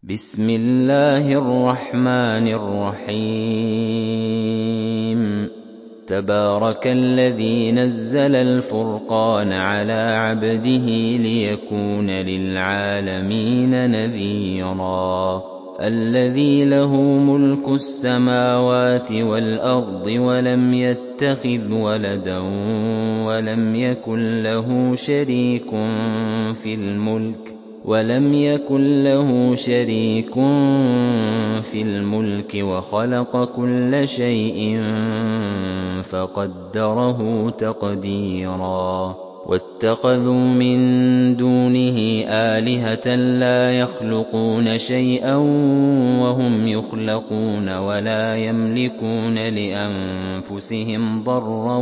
بسم الله الرحمن الرحيم تبارك الذي نزل الفرقان على عبده ليكون للعالمين نذيرا الذي له ملك السماوات والأرض ولم يتخذ ولدا ولم يكن له شريك في الملك وخلق كل شيء فقدره تقديرا واتخذوا من دونه آلهة لا يخلقون شيئا وهم يخلقون ولا يملكون لأنفسهم ضرا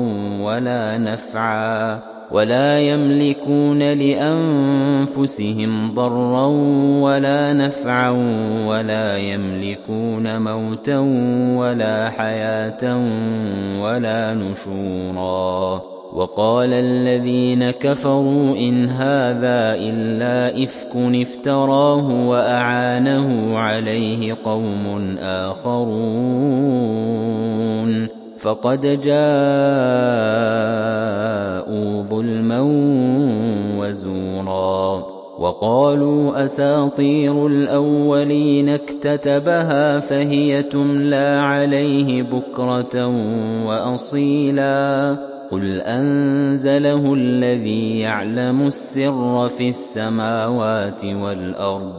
ولا نفعا ولا يملكون موتا ولا حياة ولا نشورا وقال الذين كفروا إن هذا إلا إفك افتراه وأعانه عليه قوم آخرون فقد جاءوا ظلما وزورا وقالوا أساطير الأولين اكتتبها فهي تملى عليه بكرة وأصيلا قل أنزله الذي يعلم السر في السماوات والأرض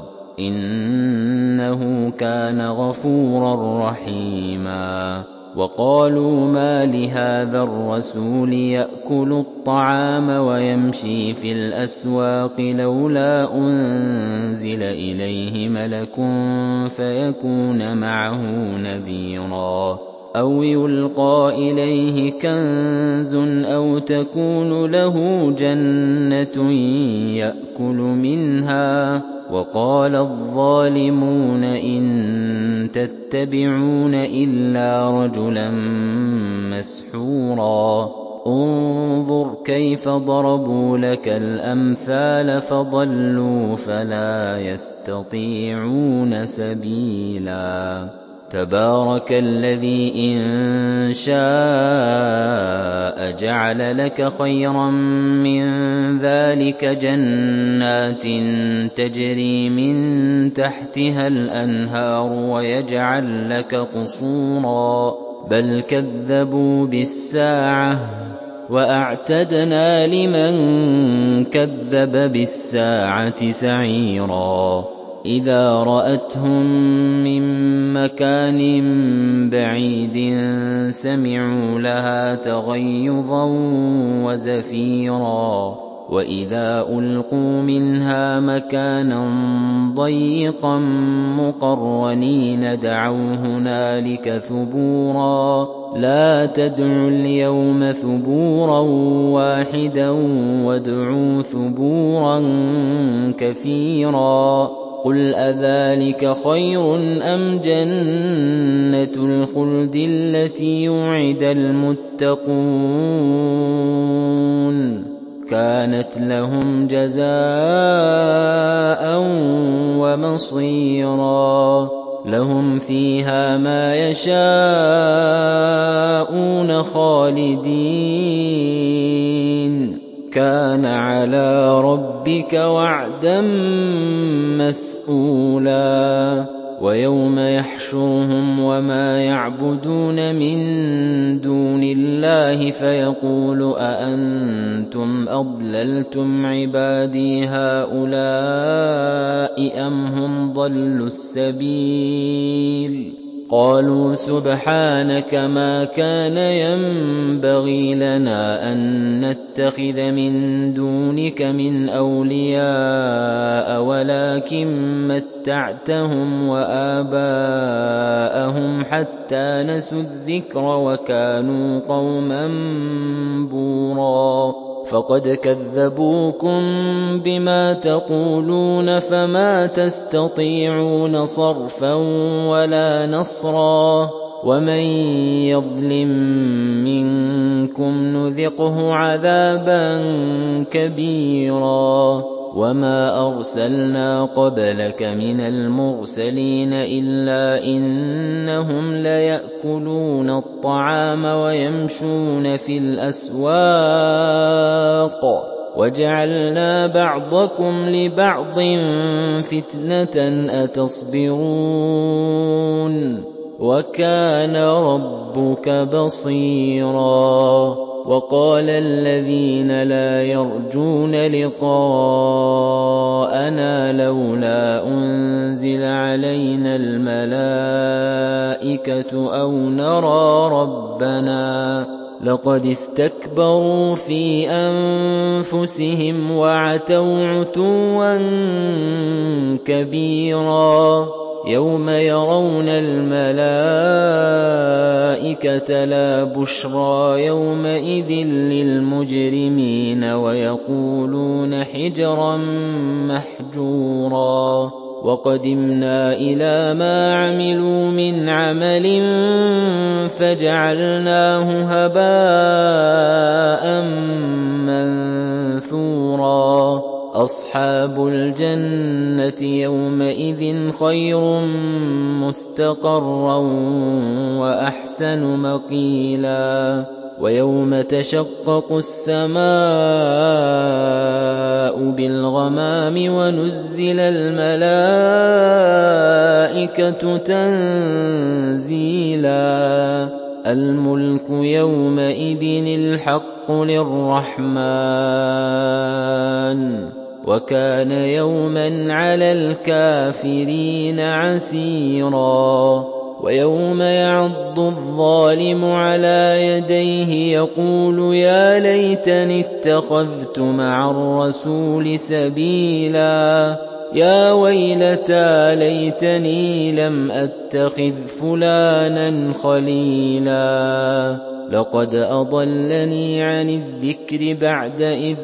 إنه كان غفورا رحيما وقالوا ما لهذا الرسول يأكل الطعام ويمشي في الأسواق لولا أنزل إليه ملك فيكون معه نذيرا أو يلقى إليه كنز أو تكون له جنة يأكل منها وقال الظالمون إن تتبعون إلا رجلا مسحورا انظر كيف ضربوا لك الأمثال فضلوا فلا يستطيعون سبيلا تبارك الذي إن شاء جعل لك خيرا من ذلك جنات تجري من تحتها الأنهار ويجعل لك قصورا بل كذبوا بالساعة وأعتدنا لمن كذب بالساعة سعيرا إذا رأتهم من مكان بعيد سمعوا لها تغيظا وزفيرا وإذا ألقوا منها مكانا ضيقا مقرنين دعوا هنالك ثبورا لا تدعوا اليوم ثبورا واحدا وادعوا ثبورا كثيرا قل أذلك خير أم جنة الخلد التي يوعد المتقون كانت لهم جزاء ومصيرا لهم فيها ما يشاءون خالدين كان على ربك وعدا مسئولا ويوم يحشرهم وما يعبدون من دون الله فيقول أأنتم أضللتم عبادي هؤلاء أم هم ضلوا السبيل قالوا سبحانك ما كان ينبغي لنا أن نتخذ من دونك من أولياء ولكن متعتهم وآباءهم حتى نسوا الذكر وكانوا قوما بورا فقد كذبوكم بما تقولون فما تستطيعون صرفا ولا نصرا ومن يظلم منكم نذقه عذابا كبيرا وَمَا أَرْسَلْنَا قَبْلَكَ مِنَ الْمُرْسَلِينَ إِلَّا إِنَّهُمْ لَيَأْكُلُونَ الطَّعَامَ وَيَمْشُونَ فِي الْأَسْوَاقِ وَجَعَلْنَا بَعْضَكُمْ لِبَعْضٍ فِتْنَةً أَتَصْبِرُونَ وَكَانَ رَبُّكَ بَصِيرًا وَقَالَ الَّذِينَ لَا يَرْجُونَ لِقَاءَنَا لَوْلَا أُنزِلَ عَلَيْنَا الْمَلَائِكَةُ أَوْ نَرَىٰ رَبَّنَا لَقَدِ اسْتَكْبَرُوا فِي أَنفُسِهِمْ وَعَتَوْا عُتُوًّا كَبِيرًا يَوْمَ يَرَوْنَ الْمَلَائِكَةَ لَا بُشْرَىٰ يَوْمَئِذٍ لِّلْمُجْرِمِينَ وَيَقُولُونَ حِجْرًا مَّحْجُورًا وَقَدِمْنَا إِلَىٰ مَا عَمِلُوا مِنْ عَمَلٍ فَجَعَلْنَاهُ هَبَاءً مَّنثُورًا أَصْحَابُ الْجَنَّةِ يَوْمَئِذٍ خَيْرٌ مُّسْتَقَرًّا وَأَحْسَنُ مَقِيلًا وَيَوْمَ تَشَقَّقُ السَّمَاءُ بِالْغَمَامِ وَنُزِّلَ الْمَلَائِكَةُ تَنزِيلًا الْمُلْكُ يَوْمَئِذٍ الْحَقُّ لِلرَّحْمَٰنِ وَكَانَ يَوْمًا عَلَى الْكَافِرِينَ عَسِيرًا وَيَوْمَ يَعَضُّ الظَّالِمُ عَلَىٰ يَدَيْهِ يَقُولُ يَا لَيْتَنِي اتَّخَذْتُ مَعَ الرَّسُولِ سَبِيلًا يَا وَيْلَتَىٰ لَيْتَنِي لَمْ أَتَّخِذْ فُلَانًا خَلِيلًا لَّقَدْ أَضَلَّنِي عَنِ الذِّكْرِ بَعْدَ إِذْ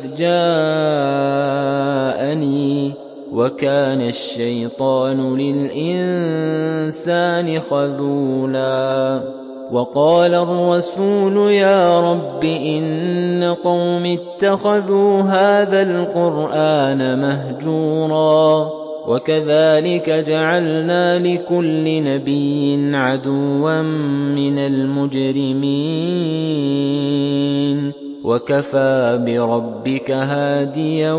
جَاءَنِي وَكَانَ الشَّيْطَانُ لِلْإِنسَانِ خَذُولًا وَقَالَ الرَّسُولُ يَا رَبِّ إِنَّ قَوْمِي اتَّخَذُوا هَٰذَا الْقُرْآنَ مَهْجُورًا وَكَذَٰلِكَ جَعَلْنَا لِكُلِّ نَبِيٍّ عَدُوًّا مِّنَ الْمُجْرِمِينَ وَكَفَىٰ بِرَبِّكَ هَادِيًا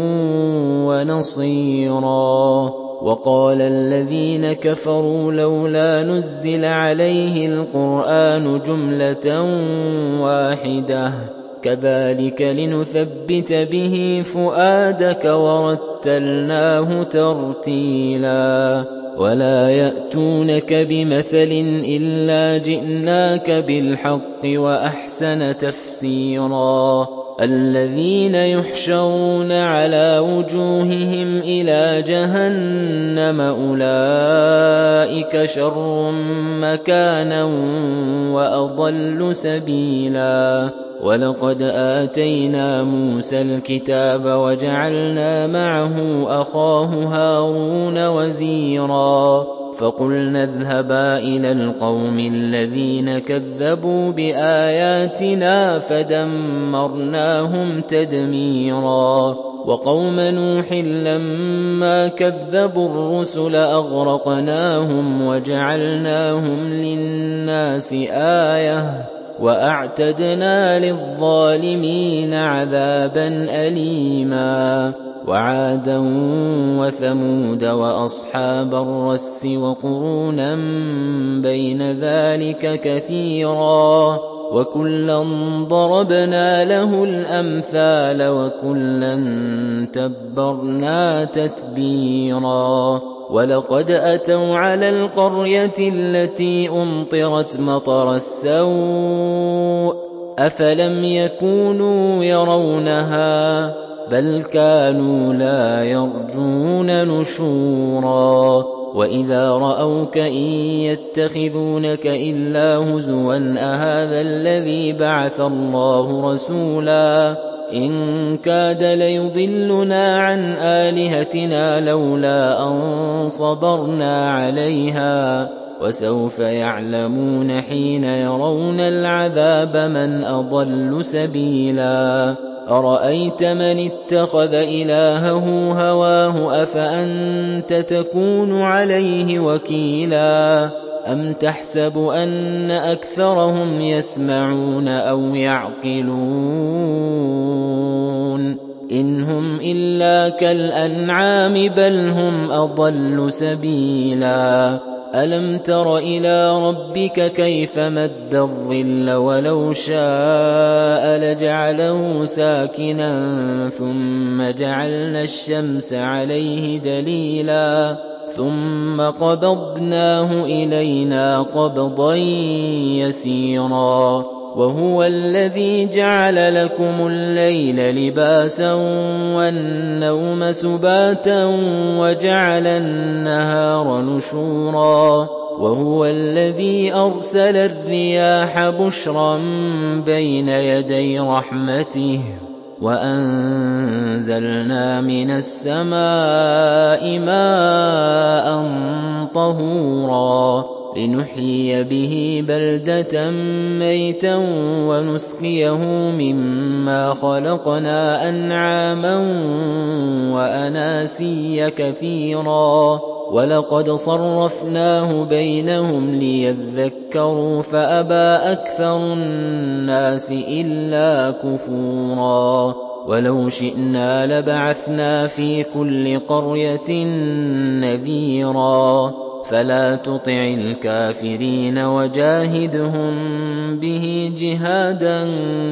وَنَصِيرًا وَقَالَ الَّذِينَ كَفَرُوا لَوْلَا نُزِّلَ عَلَيْهِ الْقُرْآنُ جُمْلَةً وَاحِدَةً كَذَٰلِكَ لِنُثَبِّتَ بِهِ فُؤَادَكَ وَرَتَّلْنَاهُ تَرْتِيلًا وَلَا يَأْتُونَكَ بِمَثَلٍ إِلَّا جِئْنَاكَ بِالْحَقِّ وَأَحْسَنَ تَفْسِيرًا الَّذِينَ يُحْشَرُونَ عَلَىٰ وُجُوهِهِمْ إِلَىٰ جَهَنَّمَ أُولَٰئِكَ شَرٌّ مَّكَانًا وَأَضَلُّ سَبِيلًا وَلَقَدْ آتَيْنَا مُوسَى الْكِتَابَ وَجَعَلْنَا مَعَهُ أَخَاهُ هَارُونَ وَزِيرًا فَقُلْنَا اذْهَبَا إِلَى الْقَوْمِ الَّذِينَ كَذَّبُوا بِآيَاتِنَا فَدَمَّرْنَاهُمْ تَدْمِيرًا وَقَوْمَ نُوحٍ لَّمَّا كَذَّبُوا الرُّسُلَ أَغْرَقْنَاهُمْ وَجَعَلْنَاهُمْ لِلنَّاسِ آيَةً وَأَعْتَدْنَا لِلظَّالِمِينَ عَذَابًا أَلِيمًا وَعَادًا وَثَمُودَ وَأَصْحَابَ الرَّسِّ وَقُرُونًا بَيْنَ ذَٰلِكَ كَثِيرًا وَكُلًّا ضَرَبْنَا لَهُ الْأَمْثَالَ وَكُلًّا تَبَّرْنَا تَتْبِيرًا وَلَقَدْ أَتَوْا عَلَى الْقَرْيَةِ الَّتِي أُمْطِرَتْ مَطَرَ السَّوْءِ أَفَلَمْ يَكُونُوا يَرَوْنَهَا بَلْ كَانُوا لَا يَرْجُونَ نُشُورًا وَإِذَا رَأَوْكَ إِن يَتَّخِذُونَكَ إِلَّا هُزُوًا أَهَٰذَا الَّذِي بَعَثَ اللَّهُ رَسُولًا إِن كَادَ لَيُضِلُّنَا عَنْ آلِهَتِنَا لَوْلَا أَن صَبَرْنَا عَلَيْهَا وَسَوْفَ يَعْلَمُونَ حِينَ يَرَوْنَ الْعَذَابَ مَنْ أَضَلُّ سَبِيلًا أَرَأَيْتَ مَنِ اتَّخَذَ إِلَٰهَهُ هَوَاهُ أَفَأَنتَ تَكُونُ عَلَيْهِ وَكِيلًا أَمْ تَحْسَبُ أَنَّ أَكْثَرَهُمْ يَسْمَعُونَ أَوْ يَعْقِلُونَ إِنْ هُمْ إِلَّا كَالْأَنْعَامِ بَلْ هُمْ أَضَلُّ سَبِيلًا أَلَمْ تَرَ إِلَىٰ رَبِّكَ كَيْفَ مَدَّ الظِّلَّ وَلَوْ شَاءَ لَجَعَلَهُ سَاكِنًا ثُمَّ جَعَلْنَا الشَّمْسَ عَلَيْهِ دَلِيلًا ثُمَّ قَبَضْنَاهُ إِلَيْنَا قَبْضًا يَسِيرًا وَهُوَ الَّذِي جَعَلَ لَكُمُ اللَّيْلَ لِبَاسًا وَالنَّوْمَ سُبَاتًا وَجَعَلَ النَّهَارَ نُشُورًا وَهُوَ الَّذِي أَرْسَلَ الرِّيَاحَ بُشْرًا بَيْنَ يَدَيْ رَحْمَتِهِ وَأَنزَلْنَا مِنَ السَّمَاءِ مَاءً طَهُورًا لِّنُحْيِيَ بِهِ بَلْدَةً مَّيْتًا وَنُسْقِيَهُ مِمَّا خَلَقْنَا أَنْعَامًا وَأَنَاسِيَّ كَثِيرًا وَلَقَدْ صَرَّفْنَاهُ بَيْنَهُمْ لِيَذَّكَّرُوا فَأَبَىٰ أَكْثَرُ النَّاسِ إِلَّا كُفُورًا وَلَوْ شِئْنَا لَبَعَثْنَا فِي كُلِّ قَرْيَةٍ نَّذِيرًا فَلَا تُطِعِ الْكَافِرِينَ وَجَاهِدْهُم بِهِ جِهَادًا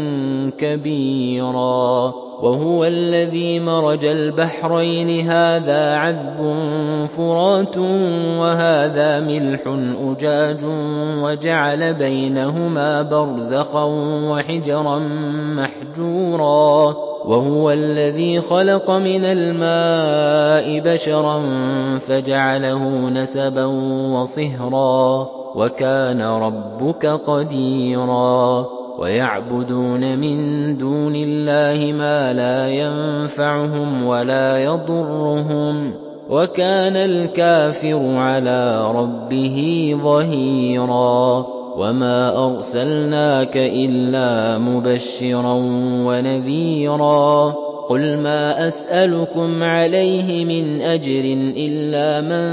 كَبِيرًا وَهُوَ الَّذِي مَرَجَ الْبَحْرَيْنِ هَٰذَا عَذْبٌ فُرَاتٌ وَهَٰذَا مِلْحٌ أُجَاجٌ وَجَعَلَ بَيْنَهُمَا بَرْزَخًا وَحِجْرًا مَّحْجُورًا وَهُوَ الَّذِي خَلَقَ مِنَ الْمَاءِ بَشَرًا فَجَعَلَهُ نَسَبًا وَصِهْرًا وَكَانَ رَبُّكَ قَدِيرًا وَيَعْبُدُونَ مِن دُونِ اللَّهِ مَا لَا يَنفَعُهُمْ وَلَا يَضُرُّهُمْ وَكَانَ الْكَافِرُ عَلَىٰ رَبِّهِ ظَهِيرًا وَمَا أَرْسَلْنَاكَ إِلَّا مُبَشِّرًا وَنَذِيرًا قُلْ مَا أَسْأَلُكُمْ عَلَيْهِ مِنْ أَجْرٍ إِلَّا مَن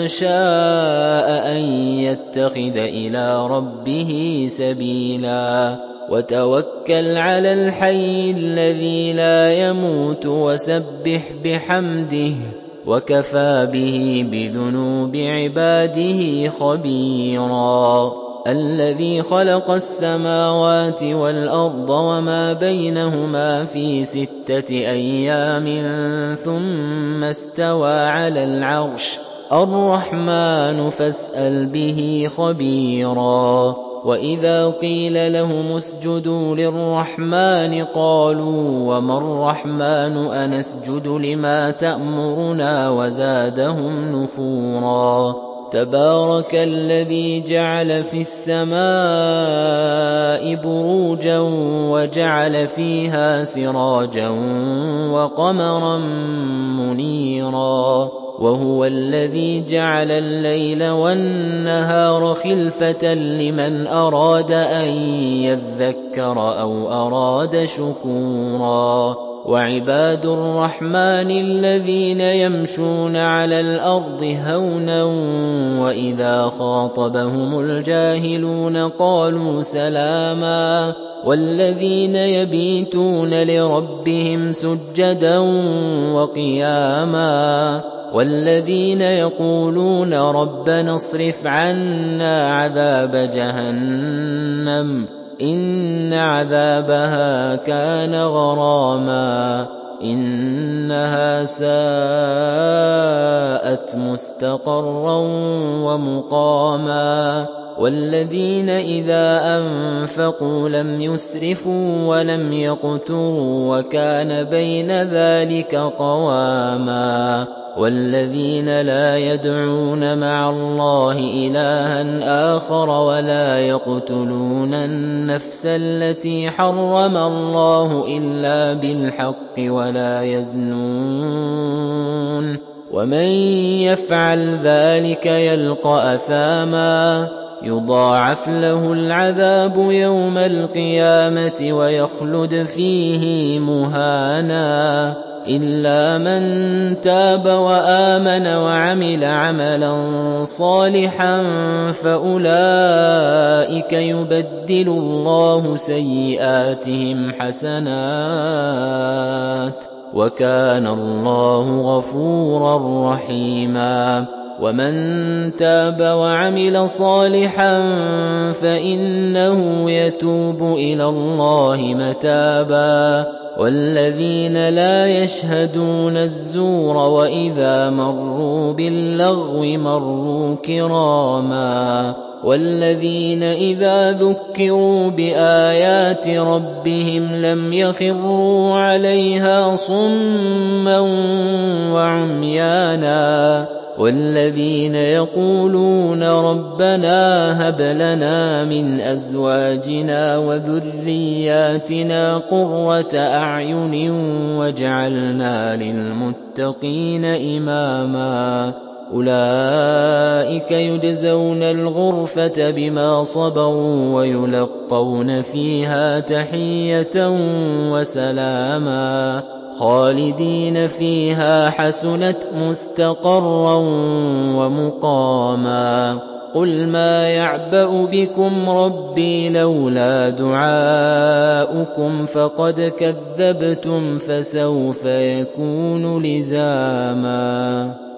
شَاءَ أَن يَتَّخِذَ إِلَىٰ رَبِّهِ سَبِيلًا وَتَوَكَّلْ عَلَى الْحَيِّ الَّذِي لَا يَمُوتُ وَسَبِّحْ بِحَمْدِهِ وَكَفَىٰ بِهِ بِذُنُوبِ عِبَادِهِ خَبِيرًا الَّذِي خَلَقَ السَّمَاوَاتِ وَالْأَرْضَ وَمَا بَيْنَهُمَا فِي 6 أَيَّامٍ ثُمَّ اسْتَوَىٰ عَلَى الْعَرْشِ الرَّحْمَٰنُ فَاسْأَلْ بِهِ خَبِيرًا وَإِذَا قِيلَ لَهُمُ اسْجُدُوا لِلرَّحْمَٰنِ قَالُوا وَمَا الرَّحْمَٰنُ أَنَسْجُدُ لِمَا تَأْمُرُنَا وَزَادَهُمْ نُفُورًا تَبَارَكَ الَّذِي جَعَلَ فِي السَّمَاءِ بُرُوجًا وَجَعَلَ فِيهَا سِرَاجًا وَقَمَرًا مُّنِيرًا وَهُوَ الَّذِي جَعَلَ اللَّيْلَ وَالنَّهَارَ خِلْفَةً لِّمَنْ أَرَادَ أَن يَذَّكَّرَ أَوْ أَرَادَ شُكُورًا وَعِبَادُ الرَّحْمَٰنِ الَّذِينَ يَمْشُونَ عَلَى الْأَرْضِ هَوْنًا وَإِذَا خَاطَبَهُمُ الْجَاهِلُونَ قَالُوا سَلَامًا وَالَّذِينَ يَبِيتُونَ لِرَبِّهِمْ سُجَّدًا وَقِيَامًا وَالَّذِينَ يَقُولُونَ رَبَّنَا اصْرِفْ عَنَّا عَذَابَ جَهَنَّمَ إِنَّ عَذَابَهَا كَانَ غَرَامًا إِنَّهَا سَاءَتْ مُسْتَقَرًّا وَمُقَامًا وَالَّذِينَ إِذَا أَنفَقُوا لَمْ يُسْرِفُوا وَلَمْ يَقْتُرُوا وَكَانَ بَيْنَ ذَٰلِكَ قَوَامًا وَالَّذِينَ لَا يَدْعُونَ مَعَ اللَّهِ إِلَٰهًا آخَرَ وَلَا يَقْتُلُونَ النَّفْسَ الَّتِي حَرَّمَ اللَّهُ إِلَّا بِالْحَقِّ وَلَا يَزْنُونَ وَمَن يَفْعَلْ ذَٰلِكَ يَلْقَ أَثَامًا يُضَاعَفْ لَهُ الْعَذَابُ يَوْمَ الْقِيَامَةِ وَيَخْلُدْ فِيهِ مُهَانًا إِلَّا مَن تَابَ وَآمَنَ وَعَمِلَ عَمَلًا صَالِحًا فَأُولَٰئِكَ يُبَدِّلُ اللَّهُ سَيِّئَاتِهِمْ حَسَنَاتٍ ۗ وَكَانَ اللَّهُ غَفُورًا رَّحِيمًا. وَمَن تَابَ وَعَمِلَ صَالِحًا فَإِنَّهُ يَتُوبُ إِلَى اللَّهِ مَتَابًا. وَالَّذِينَ لَا يَشْهَدُونَ الزُّورَ وَإِذَا مَرُّوا بِاللَّغْوِ مَرُّوا كِرَامًا. وَالَّذِينَ إِذَا ذُكِّرُوا بِآيَاتِ رَبِّهِمْ لَمْ يَخِرُّوا عَلَيْهَا صُمًّا وَعُمْيَانًا. وَالَّذِينَ يَقُولُونَ رَبَّنَا هَبْ لَنَا مِنْ أَزْوَاجِنَا وَذُرِّيَّاتِنَا قُرَّةَ أَعْيُنٍ وَاجْعَلْنَا لِلْمُتَّقِينَ إِمَامًا. أُولَٰئِكَ يُجْزَوْنَ الْغُرْفَةَ بِمَا صَبَرُوا وَيُلَقَّوْنَ فِيهَا تَحِيَّةً وَسَلَامًا خَالِدِينَ فِيهَا ۚ حَسُنَتْ مُسْتَقَرًّا وَمُقَامًا. قُلْ مَا يَعْبَأُ بِكُمْ رَبِّي لَوْلَا دُعَاؤُكُمْ فَقَدْ كَذَّبْتُمْ فَسَوْفَ يَكُونُ لِزَامًا.